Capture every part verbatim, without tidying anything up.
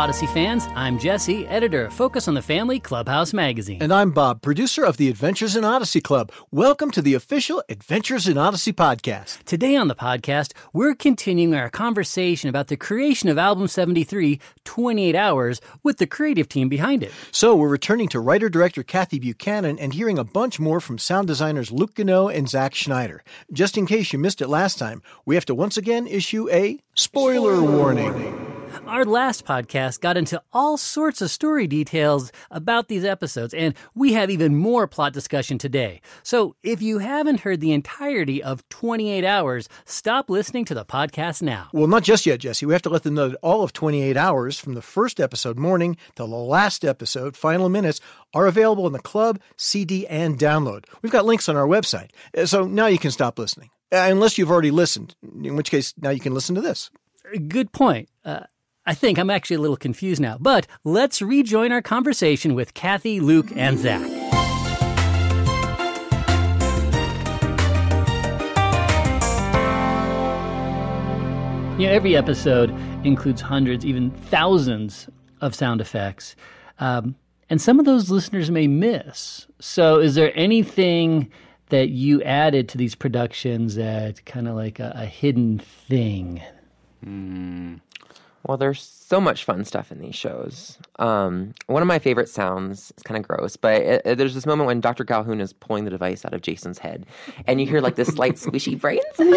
Odyssey fans. I'm Jesse, editor of Focus on the Family Clubhouse magazine. And I'm Bob, producer of the Adventures in Odyssey Club. Welcome to the official Adventures in Odyssey podcast. Today on the podcast, we're continuing our conversation about the creation of Album seventy-three, twenty-eight hours, with the creative team behind it. So we're returning to writer-director Kathy Buchanan and hearing a bunch more from sound designers Luke Gano and Zach Schneider. Just in case you missed it last time, we have to once again issue a spoiler, spoiler warning. warning. Our last podcast got into all sorts of story details about these episodes, and we have even more plot discussion today. So if you haven't heard the entirety of twenty-eight hours, stop listening to the podcast now. Well, not just yet, Jesse. We have to let them know that all of twenty-eight hours, from the first episode, Morning, to the last episode, Final Minutes, are available in the club, C D, and download. We've got links on our website. So now you can stop listening. Uh, unless you've already listened, in which case now you can listen to this. Good point. Uh, I think I'm actually a little confused now, but let's rejoin our conversation with Kathy, Luke, and Zach. You know, every episode includes hundreds, even thousands of sound effects, um, and some of those listeners may miss. So is there anything that you added to these productions that kind of like a, a hidden thing? Mm. Well, there's so much fun stuff in these shows. Um, one of my favorite sounds, it's kind of gross, but it, it, there's this moment when Doctor Calhoun is pulling the device out of Jason's head, and you hear like this slight squishy brain sound.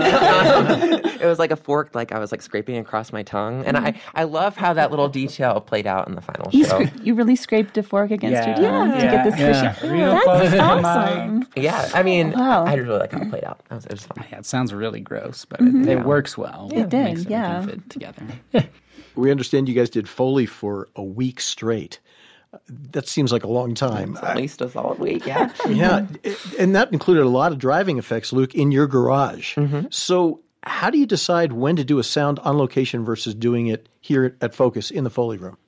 um, it was like a fork, like I was like scraping across my tongue, and I, I love how that little detail played out in the final you show. Scra- you really scraped a fork against yeah. your tongue yeah. to get the squishy. Yeah. That's Real awesome. Yeah, I mean, wow. I really like how it played out. It was, it was fun. Yeah, it sounds really gross, but Mm-hmm. it, it Yeah. works well. It did, makes yeah. everything fit together. We understand you guys did Foley for a week straight. That seems like a long time. At least a solid week, yeah. Yeah, and that included a lot of driving effects, Luke, in your garage. Mm-hmm. So how do you decide when to do a sound on location versus doing it here at Focus in the Foley room?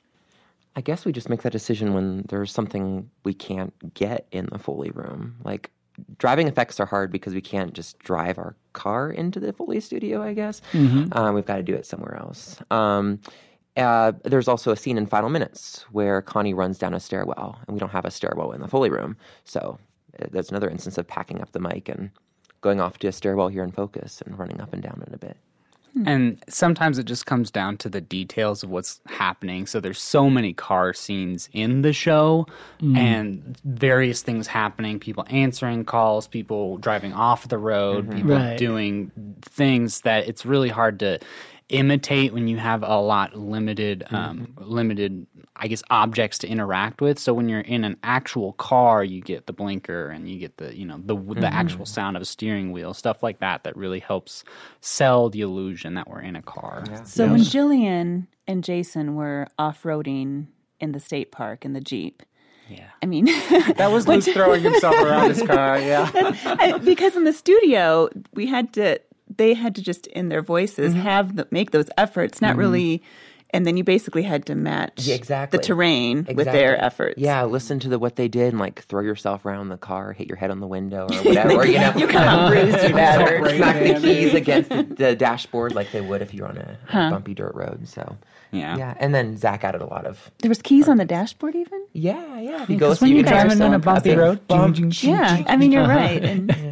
I guess we just make that decision when there's something we can't get in the Foley room. Like, driving effects are hard because we can't just drive our car into the Foley studio, I guess. Mm-hmm. Um, we've got to do it somewhere else. Um, uh, there's also a scene in Final Minutes where Connie runs down a stairwell, and we don't have a stairwell in the Foley room. So uh, there's another instance of packing up the mic and going off to a stairwell here in Focus and running up and down it a bit. And sometimes it just comes down to the details of what's happening. So there's so many car scenes in the show mm. and various things happening, people answering calls, people driving off the road, mm-hmm. people right. doing things that it's really hard to imitate when you have a lot limited, um, mm-hmm. limited, I guess, objects to interact with. So when you're in an actual car, you get the blinker and you get the, you know, the mm-hmm. the actual sound of a steering wheel, stuff like that, that really helps sell the illusion that we're in a car. Yeah. So Yes. when Jillian and Jason were off-roading in the state park in the Jeep, Yeah. I mean... That was Luke throwing himself around his car, yeah. I, because in the studio, we had to... They had to just, in their voices, mm-hmm. have the, make those efforts, not mm-hmm. really... And then you basically had to match yeah, exactly. the terrain exactly. with their efforts. Yeah, listen to the, what they did and, like, throw yourself around the car, hit your head on the window or whatever. Or, you know, you come out bruised or battered. Smack the keys against the, the dashboard like they would if you were on a, huh. a bumpy dirt road. So, yeah. yeah. And then Zach added a lot of... There was keys on the dashboard even? Yeah, yeah. If you Yeah, go 'cause so when you you're can driving drive on a bumpy big road, bump. Yeah, I mean, you're right. And, Yeah.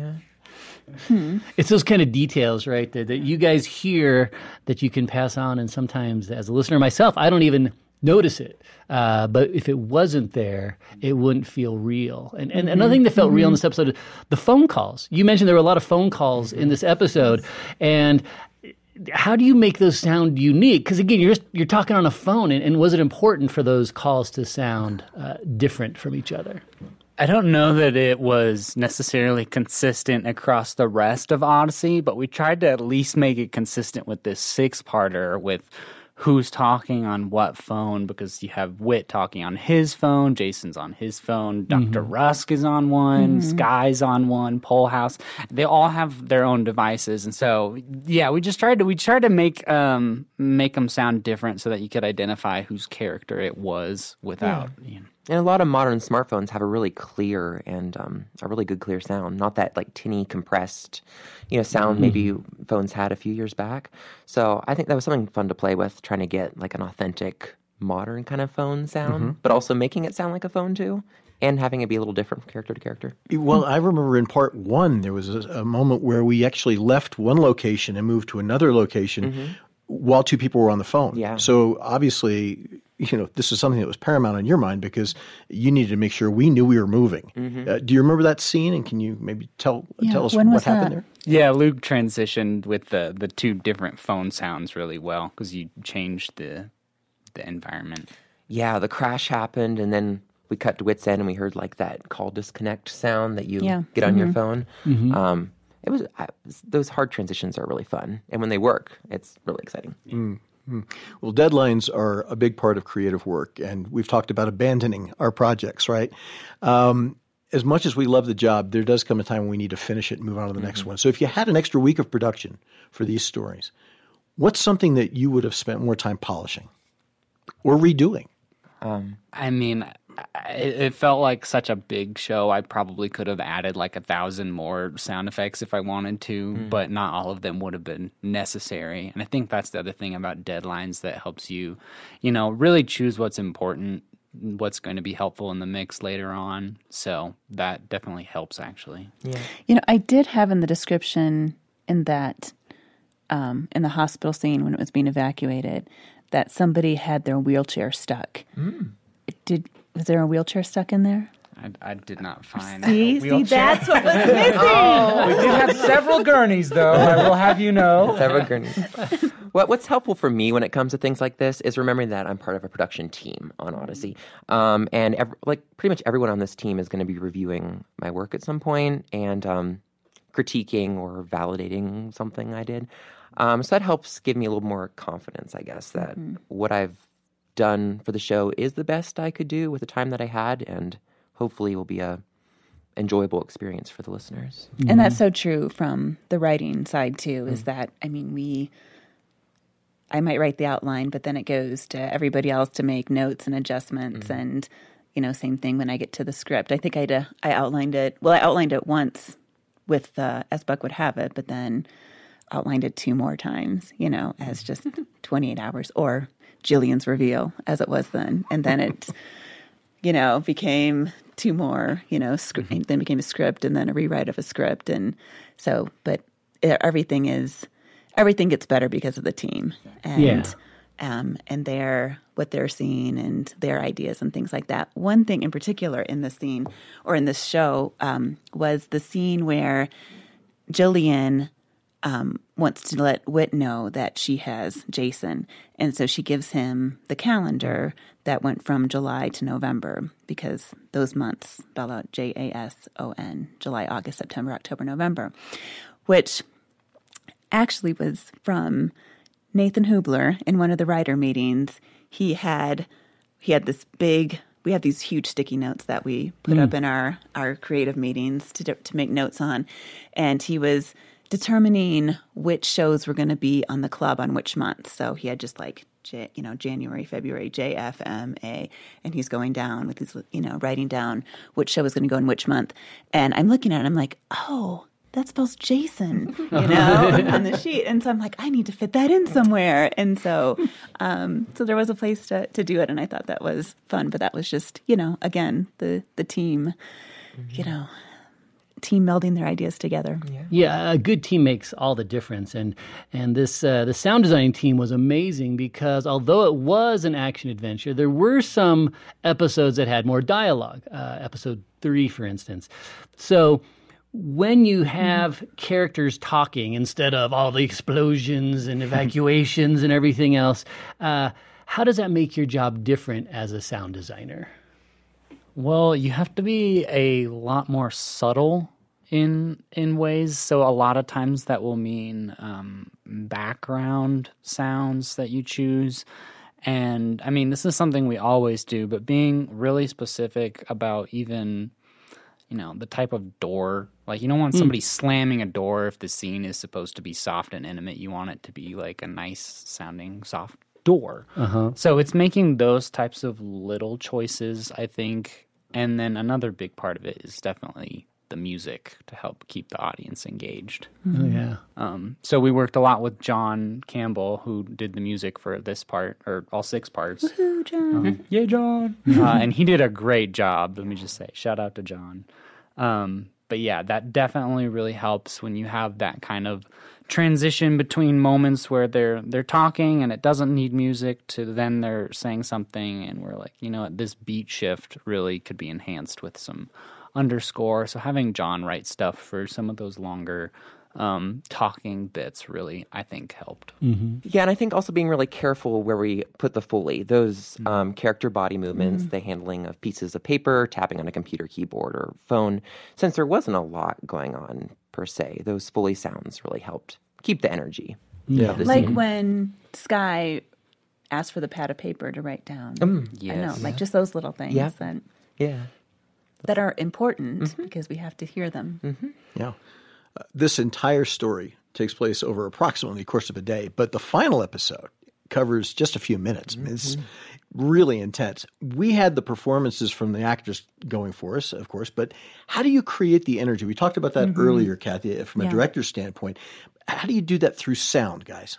hmm. It's those kind of details, right, that, that you guys hear that you can pass on, and sometimes as a listener myself, I don't even notice it. Uh, but if it wasn't there, it wouldn't feel real. And, and another thing that felt real in this episode is the phone calls. You mentioned there were a lot of phone calls in this episode, and how do you make those sound unique? Because again, you're just, you're talking on a phone, and, and was it important for those calls to sound uh, different from each other? I don't know that it was necessarily consistent across the rest of Odyssey, but we tried to at least make it consistent with this six-parter with who's talking on what phone, because you have Whit talking on his phone, Jason's on his phone, Doctor Mm-hmm. Rusk is on one, mm-hmm. Sky's on one, Polehouse. They all have their own devices, and so yeah, we just tried to we tried to make um make them sound different so that you could identify whose character it was without. Yeah. You know. And a lot of modern smartphones have a really clear and um, a really good clear sound, not that like tinny, compressed, you know, sound maybe phones had a few years back. So I think that was something fun to play with, trying to get like an authentic, modern kind of phone sound, mm-hmm. but also making it sound like a phone too, and having it be a little different from character to character. Well, I remember in part one, there was a, a moment where we actually left one location and moved to another location mm-hmm. while two people were on the phone. Yeah. So obviously, you know, this is something that was paramount on your mind because you needed to make sure we knew we were moving. Mm-hmm. Uh, do you remember that scene? And can you maybe tell yeah, tell us what happened that? there? Yeah, Luke transitioned with the, the two different phone sounds really well because you changed the the environment. Yeah, the crash happened, and then we cut to Wits End, and we heard like that call disconnect sound that you yeah. get on mm-hmm. your phone. Mm-hmm. Um, it was I, those hard transitions are really fun, and when they work, it's really exciting. Mm-hmm. Well, deadlines are a big part of creative work, and we've talked about abandoning our projects, right? Um, as much as we love the job, there does come a time when we need to finish it and move on to the mm-hmm. next one. So if you had an extra week of production for these stories, what's something that you would have spent more time polishing or redoing? Um, I mean, it, it felt like such a big show. I probably could have added like a thousand more sound effects if I wanted to, mm. but not all of them would have been necessary. And I think that's the other thing about deadlines that helps you, you know, really choose what's important, what's going to be helpful in the mix later on. So that definitely helps, actually. Yeah. You know, I did have in the description in that, um, in the hospital scene when it was being evacuated, that somebody had their wheelchair stuck. Mm. Did was there a wheelchair stuck in there? I, I did not find see, a wheelchair. See, that's what was missing. Oh, we did have several gurneys, though. I will have you know. Several gurneys. What, what's helpful for me when it comes to things like this is remembering that I'm part of a production team on Odyssey. Um, and ev- like pretty much everyone on this team is going to be reviewing my work at some point and um, critiquing or validating something I did. Um, so that helps give me a little more confidence, I guess, that mm-hmm. what I've done for the show is the best I could do with the time that I had, and hopefully will be a enjoyable experience for the listeners. Mm-hmm. And that's so true from the writing side, too, mm-hmm. is that, I mean, we, I might write the outline, but then it goes to everybody else to make notes and adjustments, mm-hmm. and, you know, same thing when I get to the script. I think I I outlined it, well, I outlined it once with, uh, As Buck Would Have It, but then outlined it two more times, you know, as just twenty-eight hours, or Jillian's reveal as it was then. And then it, you know, became two more, you know, script, mm-hmm. then became a script and then a rewrite of a script. And so, but it, everything is, everything gets better because of the team and, yeah. um, and their, what they're seeing and their ideas and things like that. One thing in particular in this scene or in this show um, was the scene where Jillian Um, wants to let Whit know that she has Jason. And so she gives him the calendar that went from July to November because those months spell out J A S O N, July, August, September, October, November, which actually was from Nathan Hubler in one of the writer meetings. He had, he had this big, we have these huge sticky notes that we put mm. up in our, our creative meetings to to make notes on. And he was determining which shows were going to be on the club on which month. So he had just like, J, you know, January, February, J, F, M, A, and he's going down with his, you know, writing down which show was going to go in which month. And I'm looking at it, I'm like, oh, that spells Jason, you know, on the sheet. And so I'm like, I need to fit that in somewhere. And so, um, so there was a place to, to do it. And I thought that was fun, but that was just, you know, again, the, the team, mm-hmm. you know, team melding their ideas together. Yeah. yeah, a good team makes all the difference. And and this uh, the sound design team was amazing because although it was an action adventure, there were some episodes that had more dialogue. Uh, episode three, for instance. So when you have mm-hmm. characters talking instead of all the explosions and evacuations and everything else, uh, how does that make your job different as a sound designer? Well, you have to be a lot more subtle in in ways. So a lot of times that will mean um, background sounds that you choose. And I mean, this is something we always do, but being really specific about even, you know, the type of door. Like, you don't want somebody mm. slamming a door if the scene is supposed to be soft and intimate. You want it to be like a nice sounding soft door. Uh-huh. So it's making those types of little choices, I think. And then another big part of it is definitely the music to help keep the audience engaged. Oh, yeah. Um, so we worked a lot with John Campbell, who did the music for this part, or all six parts. Woohoo, John. Um, Yay, John. uh, and he did a great job, let me just say. Shout out to John. Um, but yeah, that definitely really helps when you have that kind of transition between moments where they're they're talking and it doesn't need music to then they're saying something and we're like, you know what, this beat shift really could be enhanced with some underscore. So having John write stuff for some of those longer um, talking bits really, I think, helped. Mm-hmm. Yeah, and I think also being really careful where we put the Foley, those um, character body movements, mm-hmm. the handling of pieces of paper, tapping on a computer keyboard or phone, since there wasn't a lot going on per se, those Foley sounds really helped keep the energy. Yeah. Of the Like scene. when Sky asked for the pad of paper to write down. Mm, I know, yes. like just those little things Yeah. that Yeah. that are important Mm-hmm. because we have to hear them. Mm-hmm. Yeah. Uh, this entire story takes place over approximately the course of a day, but the final episode covers just a few minutes. I mean, it's really intense. We had the performances from the actors going for us, of course, but how do you create the energy? We talked about that Mm-hmm. earlier, Kathy, from a Yeah. director's standpoint. How do you do that through sound, guys?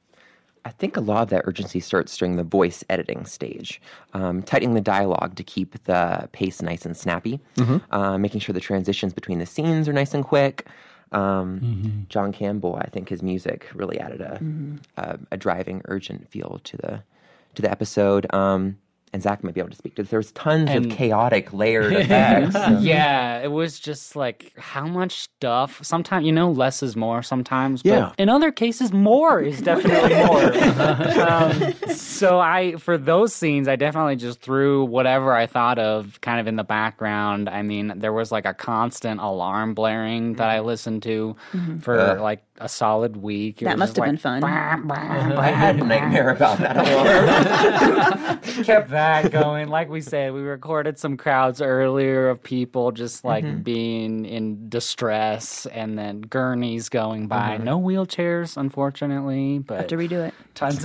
I think a lot of that urgency starts during the voice editing stage, um, tightening the dialogue to keep the pace nice and snappy, uh, making sure the transitions between the scenes are nice and quick. Um, John Campbell, I think his music really added a, a, a driving, urgent feel to the to the episode. Um, and Zach might be able to speak to this. There was tons And- of chaotic, layered effects. So- Yeah, it was just like how much stuff. Sometimes, you know, less is more sometimes. But Yeah. in other cases, more is definitely more. um, so I, for those scenes, I definitely just threw whatever I thought of kind of in the background. I mean, there was like a constant alarm blaring that I listened to for Ugh. like a solid week. It That was must just have like, been fun. I had a nightmare about that alarm. kept that going. Like we said, we recorded some crowds earlier of people just like Mm-hmm. being in distress, and then gurneys going by. Mm-hmm. No wheelchairs, unfortunately, but Have to redo it. tons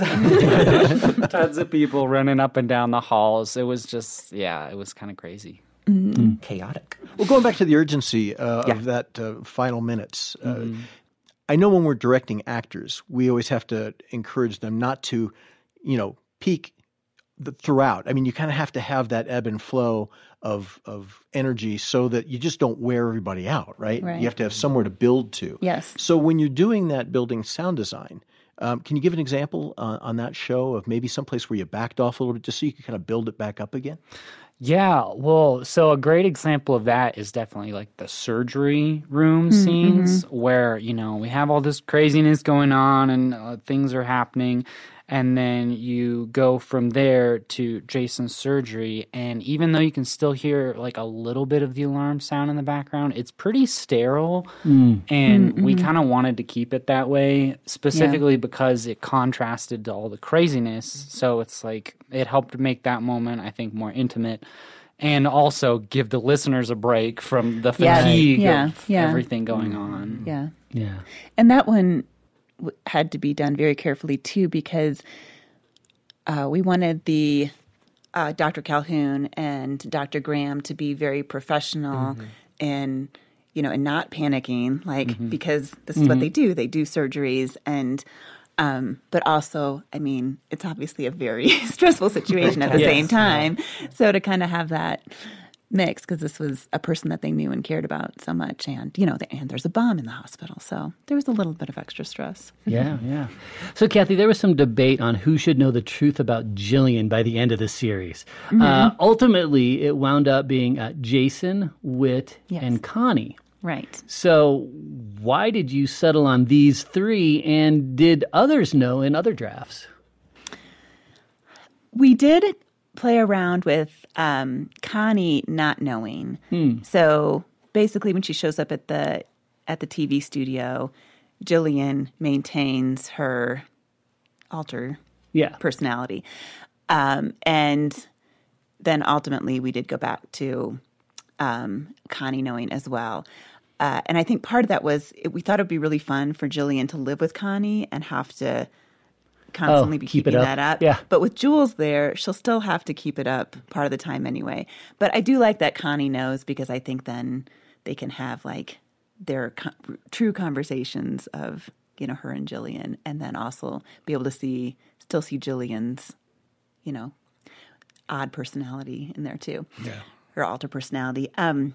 of tons of people running up and down the halls. It was just, yeah, it was kind of crazy. Chaotic. Well, going back to the urgency uh, Yeah. of that uh, final minutes, uh, I know when we're directing actors, we always have to encourage them not to, you know, peak the, throughout. I mean, you kind of have to have that ebb and flow of of energy so that you just don't wear everybody out, right? Right. You have to have somewhere to build to. Yes. So when you're doing that building sound design, um, can you give an example uh, on that show of maybe someplace where you backed off a little bit just so you can kind of build it back up again? Yeah, well, so a great example of that is definitely like the surgery room scenes where, you know, we have all this craziness going on and uh, things are happening. And then you go from there to Jason's surgery. And even though you can still hear like a little bit of the alarm sound in the background, it's pretty sterile. And we kind of wanted to keep it that way, specifically because it contrasted to all the craziness. So it's like it helped make that moment, I think, more intimate. And also give the listeners a break from the Yes. fatigue Yeah, of yeah. everything going on. Yeah. Yeah. And that one w- had to be done very carefully too, because uh, we wanted the uh, Doctor Calhoun and Doctor Graham to be very professional and, you know, and not panicking, like because this is what they do. They do surgeries and. Um, but also, I mean, it's obviously a very stressful situation at the Yes. same time. So to kind of have that mix, because this was a person that they knew and cared about so much, and you know, the, and there's a bomb in the hospital, so there was a little bit of extra stress. Yeah, yeah. So, Kathy, there was some debate on who should know the truth about Jillian by the end of the series. Uh, ultimately, it wound up being uh, Jason, Whit, Yes. and Connie. Right. So, why did you settle on these three, and did others know in other drafts? We did play around with um, Connie not knowing. So basically, when she shows up at the at the T V studio, Jillian maintains her alter Yeah. personality, um, and then ultimately we did go back to um, Connie knowing as well. Uh, and I think part of that was it, we thought it would be really fun for Jillian to live with Connie and have to constantly Oh, be keep it keeping up. that up. Yeah. But with Jules there, she'll still have to keep it up part of the time anyway. But I do like that Connie knows, because I think then they can have like their co- true conversations of, you know, her and Jillian, and then also be able to see, still see Jillian's, you know, odd personality in there too. Yeah. Her alter personality. Um,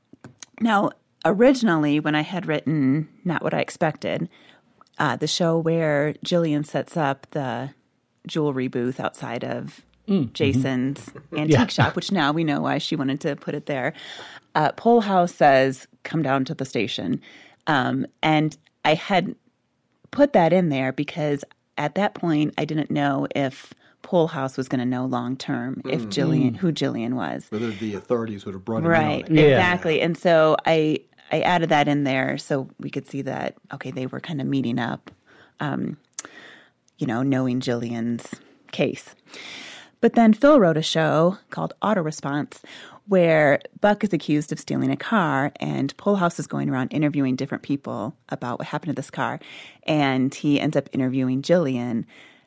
now, originally, when I had written Not What I Expected, uh, the show where Jillian sets up the jewelry booth outside of mm, Jason's mm-hmm. antique yeah. shop, which now we know why she wanted to put it there. Uh, Pohl House says, come down to the station. Um, and I had put that in there because at that point, I didn't know if Pohl House was going to know long term mm. if Jillian, who Jillian was. Whether the authorities would have brought him right, in on it. it. Yeah. Exactly. And so I I added that in there so we could see that, okay, they were kind of meeting up, um, you know, knowing Jillian's case. But then Phil wrote a show called Auto Response where Buck is accused of stealing a car, and Pohl House is going around interviewing different people about what happened to this car. And he ends up interviewing Jillian.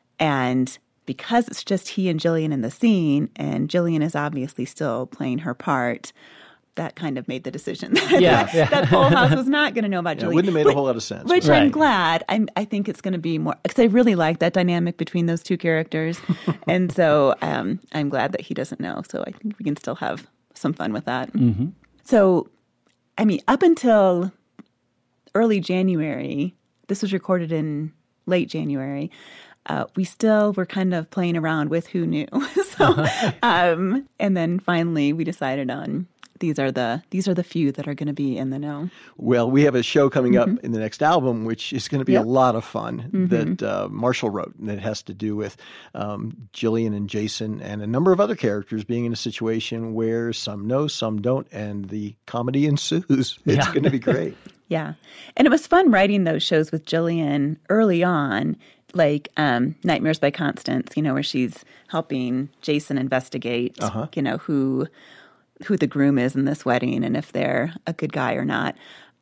And because it's just he and Jillian in the scene, and Jillian is obviously still playing her part, that kind of made the decision that, yeah, that, yeah. that Pohl House was not going to know about Yeah, Jillian. it wouldn't have made which, a whole lot of sense. Which right. I'm glad. I'm, I think it's going to be more, because I really like that dynamic between those two characters. And so um, I'm glad that he doesn't know. So I think we can still have some fun with that. Mm-hmm. So, I mean, up until early January, this was recorded in late January, uh, we still were kind of playing around with who knew. so, um, and then finally we decided on these are the these are the few that are going to be in the know. Well, we have a show coming mm-hmm. up in the next album, which is going to be yep. a lot of fun mm-hmm. that uh, Marshall wrote, and it has to do with um, Jillian and Jason and a number of other characters being in a situation where some know, some don't, and the comedy ensues. It's Yeah. going to be great. Yeah. And it was fun writing those shows with Jillian early on, like um, Nightmares by Constance, you know, where she's helping Jason investigate, uh-huh. you know, who who the groom is in this wedding and if they're a good guy or not.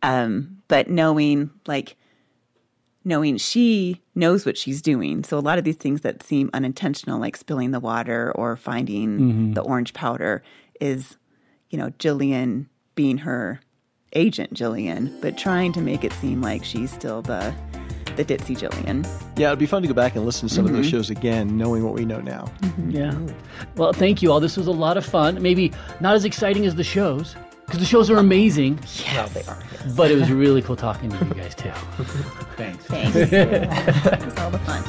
Um, but knowing, like, knowing she knows what she's doing. So a lot of these things that seem unintentional, like spilling the water or finding mm-hmm. the orange powder, is, you know, Jillian being her agent, Jillian, but trying to make it seem like she's still the the ditzy Jillian. Yeah, it'd be fun to go back and listen to some mm-hmm. of those shows again, knowing what we know now. Mm-hmm. Yeah. Well, thank you all. This was a lot of fun. Maybe not as exciting as the shows, because the shows are amazing. Yes. Well, they are. Yes. But it was really cool talking to you guys, too. Thanks. Thanks. It was all the fun.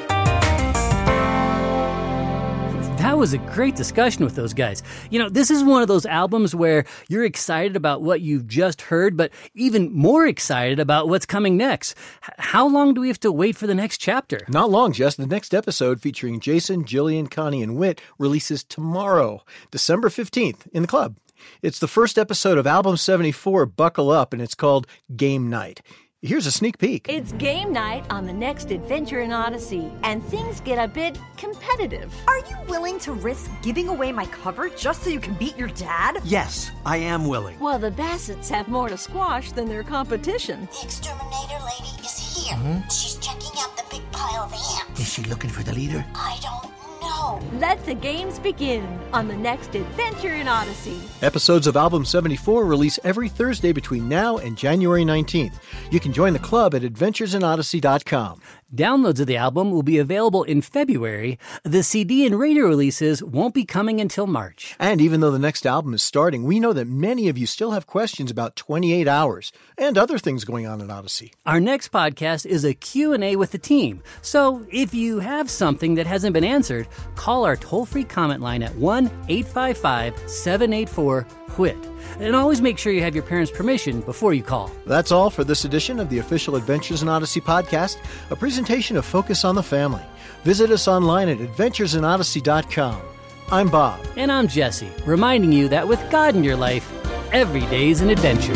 That was a great discussion with those guys. You know, this is one of those albums where you're excited about what you've just heard, but even more excited about what's coming next. H- how long do we have to wait for the next chapter? Not long, Jess. The next episode featuring Jason, Jillian, Connie, and Whit releases tomorrow, December fifteenth, in the club. It's the first episode of Album seventy-four, Buckle Up, and it's called Game Night. Here's a sneak peek. It's game night on the next adventure in Odyssey, and things get a bit competitive. Are you willing to risk giving away my cover just so you can beat your dad? Yes, I am willing. Well, the Bassets have more to squash than their competition. The exterminator lady is here. Mm-hmm. She's checking out the big pile of ants. Is she looking for the leader? I don't know. Let the games begin on the next adventure in Odyssey. Episodes of Album seventy-four release every Thursday between now and January nineteenth. You can join the club at adventures in odyssey dot com. Downloads of the album will be available in February. The C D and radio releases won't be coming until March. And even though the next album is starting, we know that many of you still have questions about twenty-eight hours and other things going on in Odyssey. Our next podcast is a Q and A with the team. So if you have something that hasn't been answered, call our toll-free comment line at one eight five five, seven eight four, Q U I T. And always make sure you have your parents' permission before you call. That's all for this edition of the official Adventures in Odyssey podcast, a presentation of Focus on the Family. Visit us online at adventures in odyssey dot com. I'm Bob. And I'm Jesse, reminding you that with God in your life, every day's an adventure.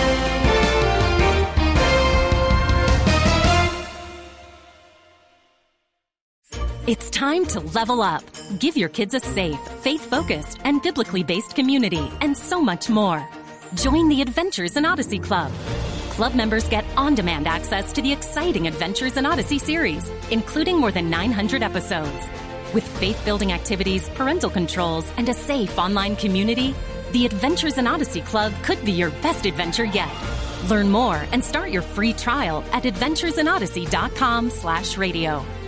It's time to level up. Give your kids a safe, faith-focused, and biblically based community, and so much more. Join the Adventures in Odyssey Club. Club members get on-demand access to the exciting Adventures in Odyssey series, including more than nine hundred episodes. With faith-building activities, parental controls, and a safe online community, the Adventures in Odyssey Club could be your best adventure yet. Learn more and start your free trial at adventuresin odyssey dot com slash radio.